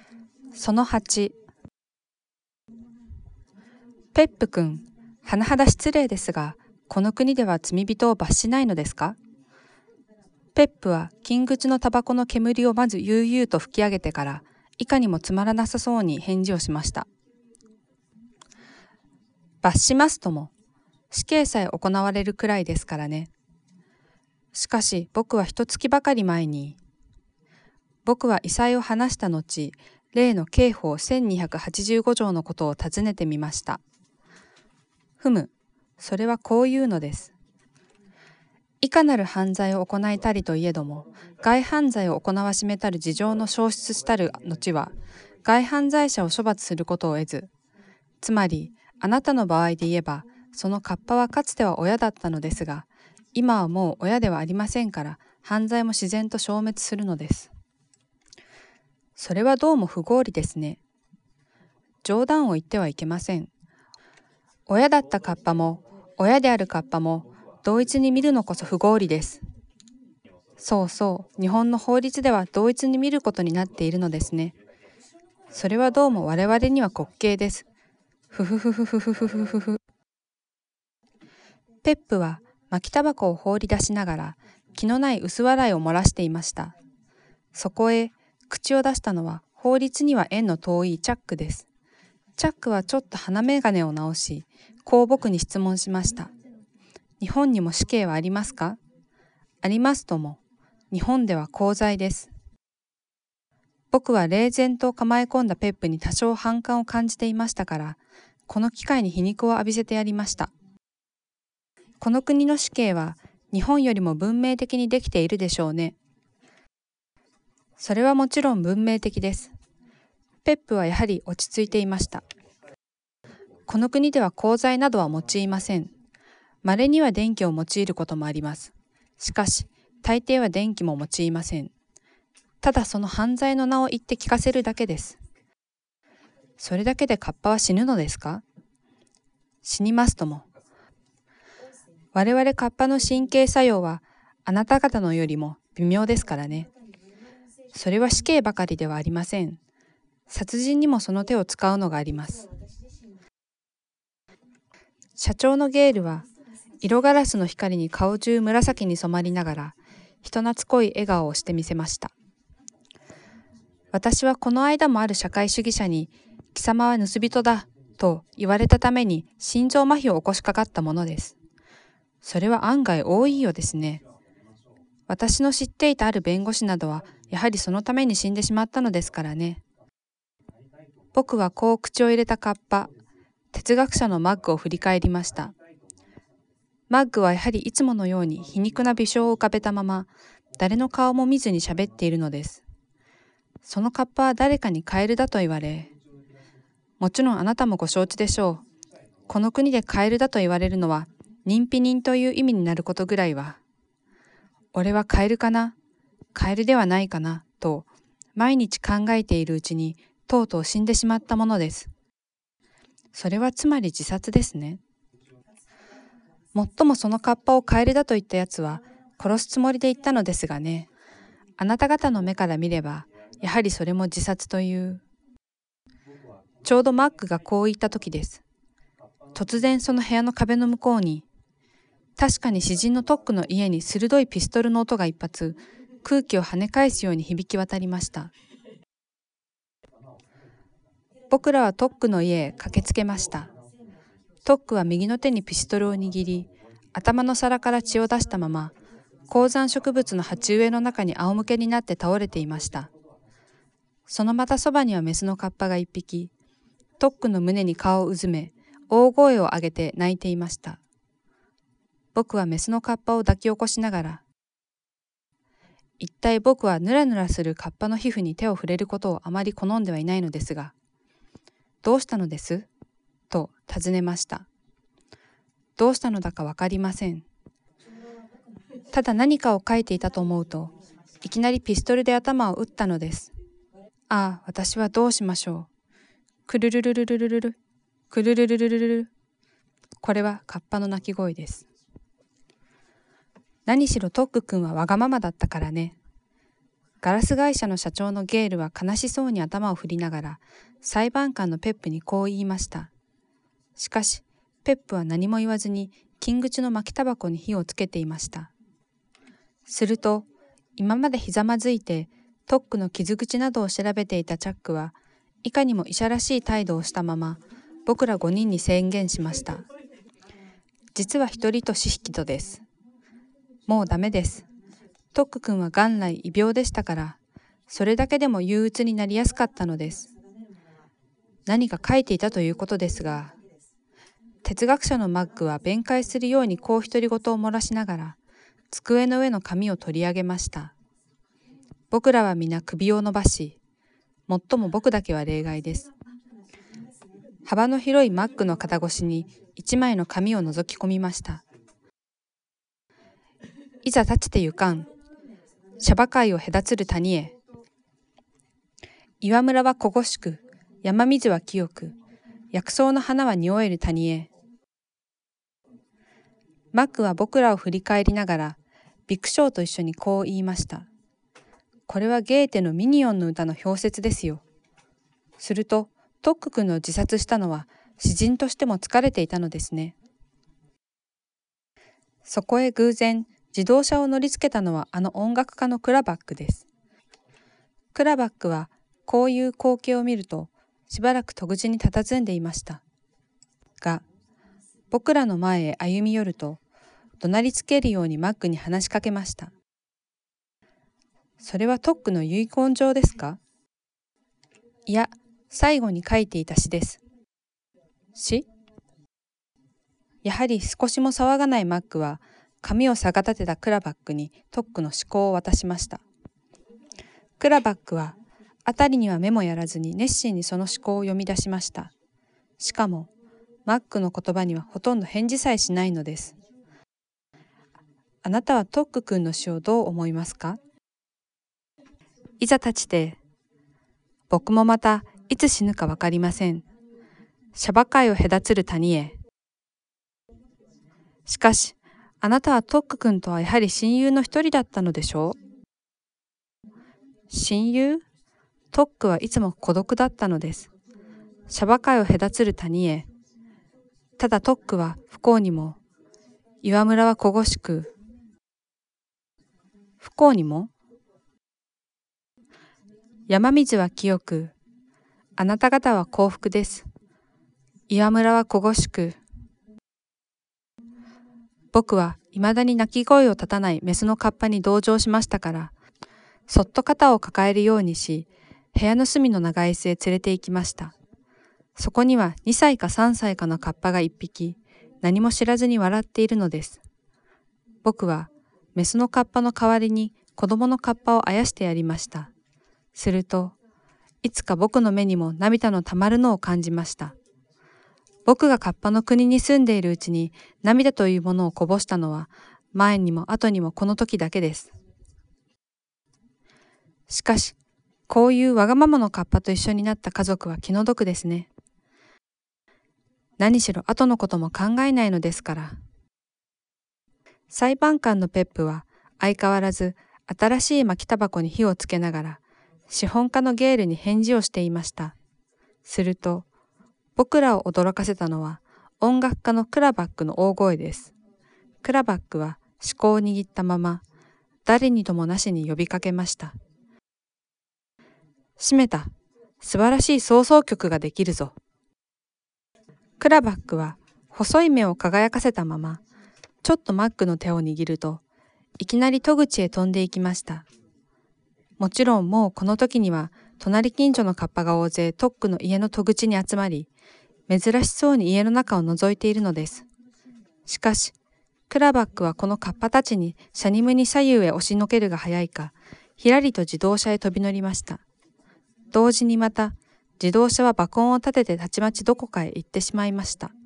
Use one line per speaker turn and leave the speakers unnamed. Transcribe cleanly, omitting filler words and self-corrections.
その8。ペップ君、甚だ失礼ですが、この国では罪人を罰しないのですか？ペップは金口のタバコの煙をまず悠々と吹き上げてから、いかにもつまらなさそうに返事をしました。罰しますとも、死刑さえ行われるくらいですからね。しかし僕は一月ばかり前に、僕は異彩を話した後、例の刑法1285条のことを尋ねてみました。それはこういうのです。いかなる犯罪を行いたりといえども、外犯罪を行わしめたる事情の消失したる後は、外犯罪者を処罰することを得ず、つまり、あなたの場合で言えば、そのカッパはかつては親だったのですが、今はもう親ではありませんから、犯罪も自然と消滅するのです。それはどうも不合理ですね。冗談を言ってはいけません。親だったカッパも、親であるカッパも、同一に見るのこそ不合理です。そうそう、日本の法律では同一に見ることになっているのですね。それはどうも我々には滑稽です。ふふふふふふふふふふ。ペップは巻きタバコを放り出しながら気のない薄笑いを漏らしていました。そこへ口を出したのは法律には縁の遠いチャックです。チャックはちょっと鼻眼鏡を直し、こう僕に質問しました。日本にも死刑はありますか？ありますとも。日本では功罪です。僕は冷然と構え込んだペップに多少反感を感じていましたから、この機会に皮肉を浴びせてやりました。この国の死刑は日本よりも文明的にできているでしょうね。それはもちろん文明的です。ペップはやはり落ち着いていました。この国では功罪などは用いません。稀には電気を用いることもあります。しかし、大抵は電気も用いません。ただその犯罪の名を言って聞かせるだけです。それだけでカッパは死ぬのですか？死にますとも。我々カッパの神経作用はあなた方のよりも微妙ですからね。それは死刑ばかりではありません。殺人にもその手を使うのがあります。社長のゲールは色ガラスの光に顔中紫に染まりながら人懐っこい笑顔をしてみせました。私はこの間もある社会主義者に貴様は盗人だと言われたために心臓麻痺を起こしかかったものです。それは案外多いようですね。私の知っていたある弁護士などはやはりそのために死んでしまったのですからね。僕はこう口を入れたカッパ、哲学者のマッグを振り返りました。マッグはやはりいつものように皮肉な微笑を浮かべたまま、誰の顔も見ずに喋っているのです。そのカッパは誰かにカエルだと言われ、もちろんあなたもご承知でしょう。この国でカエルだと言われるのは、認否人という意味になることぐらいは。俺はカエルかな？カエルではないかな？と、毎日考えているうちに、とうとう死んでしまったものです。それはつまり自殺ですね。もっともそのカッパをカエルだと言ったやつは、殺すつもりで言ったのですがね。あなた方の目から見れば、やはりそれも自殺という。ちょうどマックがこう言った時です。突然その部屋の壁の向こうに、確かに詩人のトックの家に鋭いピストルの音が一発、空気を跳ね返すように響き渡りました。僕らはトックの家へ駆けつけました。トックは右の手にピストルを握り、頭の皿から血を出したまま、高山植物の鉢植えの中に仰向けになって倒れていました。そのまたそばにはメスのカッパが一匹、トックの胸に顔をうずめ、大声を上げて泣いていました。僕はメスのカッパを抱き起こしながら、一体僕はヌラヌラするカッパの皮膚に手を触れることをあまり好んではいないのですが、どうしたのですと尋ねました。どうしたのだかわかりません。ただ何かを書いていたと思うと、いきなりピストルで頭を打ったのです。ああ、私はどうしましょう。くるるるるるるるる、くるるるるるるる。これはカッパの鳴き声です。何しろトック君はわがままだったからね。 ガラス会社の社長のゲールは悲しそうに頭を振りながら、裁判官のペップにこう言いました。しかし、ペップは何も言わずに、金口の巻きタバコに火をつけていました。すると、今までひざまずいて、トックの傷口などを調べていたチャックは、いかにも医者らしい態度をしたまま、僕ら5人に宣言しました。実は一人と四匹とです。もうダメです。トック君は元来異病でしたから、それだけでも憂鬱になりやすかったのです。何か書いていたということですが、哲学者のマックは弁解するようにこう独り言を漏らしながら、机の上の紙を取り上げました。僕らは皆首を伸ばし、もっとも僕だけは例外です。幅の広いマックの肩越しに一枚の紙を覗き込みました。いざ立ちてゆかん。シャバ界を隔つる谷へ。岩村はこごしく、山水は清く、薬草の花は匂える谷へ。マックは僕らを振り返りながら、ビクショーと一緒にこう言いました。これはゲーテのミニオンの歌の表説ですよ。すると、トック君の自殺したのは詩人としても疲れていたのですね。そこへ偶然、自動車を乗りつけたのはあの音楽家のクラバックです。クラバックはこういう光景を見るとしばらく戸口に佇んでいました。が、僕らの前へ歩み寄ると怒鳴りつけるようにマックに話しかけました。それはトックの遺言状ですか？いや、最後に書いていた詩です。詩？やはり少しも騒がないマックは髪を逆立てたクラバックにトックの詩稿を渡しました。クラバックは辺りには目もやらずに熱心にその詩稿を読み出しました。しかもマックの言葉にはほとんど返事さえしないのです。あなたはトック君の詩をどう思いますか？いざ立ちて、僕もまたいつ死ぬかわかりません。シャバ界を隔つる谷へ。しかし、あなたはトック君とはやはり親友の一人だったのでしょう？親友？トックはいつも孤独だったのです。シャバ界を隔つる谷へ。ただトックは不幸にも、岩村はこごしく、不幸にも、山水は清く、あなた方は幸福です。岩村はこごしく。僕はいまだに鳴き声を立たないメスのカッパに同情しましたから、そっと肩を抱えるようにし、部屋の隅の長椅子へ連れて行きました。そこには2歳か3歳かのカッパが1匹、何も知らずに笑っているのです。僕はメスのカッパの代わりに子供のカッパをあやしてやりました。すると、いつか僕の目にも涙のたまるのを感じました。僕がカッパの国に住んでいるうちに涙というものをこぼしたのは前にも後にもこの時だけです。しかし、こういうわがままのカッパと一緒になった家族は気の毒ですね。何しろ後のことも考えないのですから。裁判官のペップは相変わらず新しい巻きタバコに火をつけながら資本家のゲールに返事をしていました。すると、僕らを驚かせたのは音楽家のクラバックの大声です。クラバックは詩稿を握ったまま誰にともなしに呼びかけました。閉めた。素晴らしい奏奏曲ができるぞ。クラバックは細い目を輝かせたままちょっとマックの手を握るといきなり戸口へ飛んでいきました。もちろんもうこの時には隣近所のカッパが大勢トックの家の戸口に集まり、珍しそうに家の中を覗いているのです。しかし、クラバックはこのカッパたちにシャニムに左右へ押しのけるが早いか、ひらりと自動車へ飛び乗りました。同時にまた、自動車は爆音を立ててたちまちどこかへ行ってしまいました。